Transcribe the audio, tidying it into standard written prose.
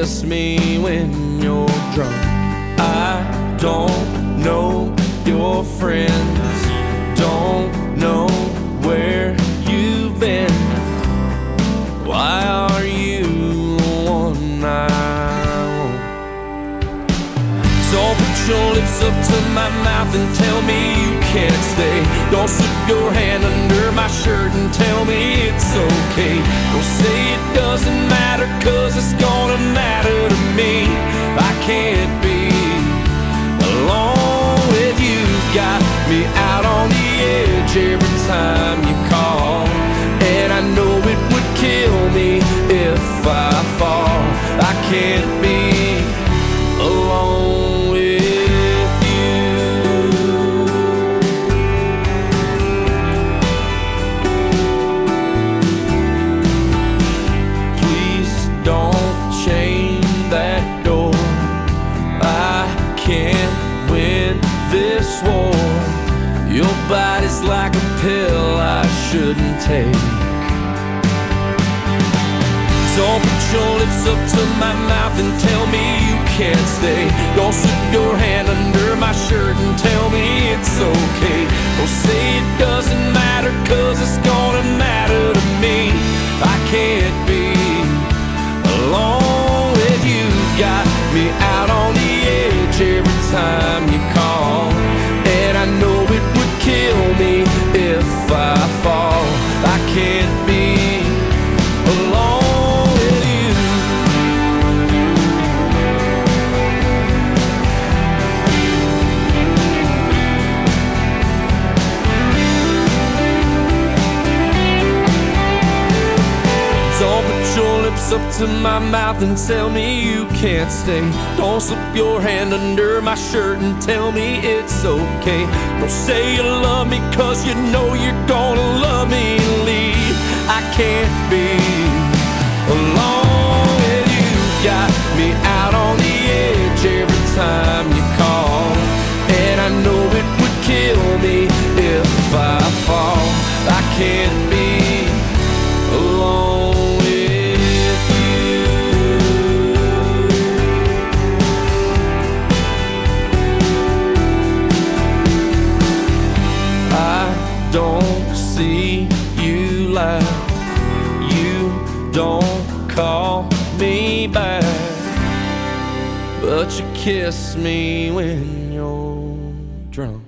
kiss me when you're drunk. I don't know your friends, don't know where you've been. Why are you the one I want? Don't put your lips up to my mouth and tell me you can't stay. Don't slip your hand under my shirt and tell me it's okay. Don't say it doesn't matter, 'cause it's gonna matter to me. I can't be alone with you. Got me out on the edge every time you call, and I know it would kill me if I fall. I can't be alone with you. Please don't chain that door. I can't win this war. Your body's like a pill I shouldn't take. Don't put your lips up to my mouth and tell me you can't stay. Don't slip your hand under my shirt and tell me it's okay. Don't say it doesn't matter, 'cause it's gonna matter to me. I can't be alone with you. Got me out on the edge every time you call, and I know it would kill me if I fall. I can't be alone. Don't put your lips up to my mouth and tell me you can't stay. Don't slip your hand under my shirt and tell me it's okay. Don't say you love me, 'cause you know you're gonna love me and leave. I can't be alone with you. Got me out on the edge every time you call, and I know it would kill me if I fall. I can't be alone. Don't see you laugh, you don't call me back, but you kiss me when you're drunk.